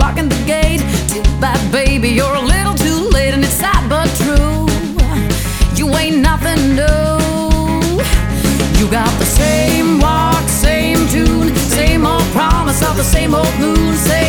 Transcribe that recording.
barking the gate. Too bad, baby, you're a little too late, and it's sad but true. You ain't nothing new. You got the same walk, same tune, same old promise of the same old moon.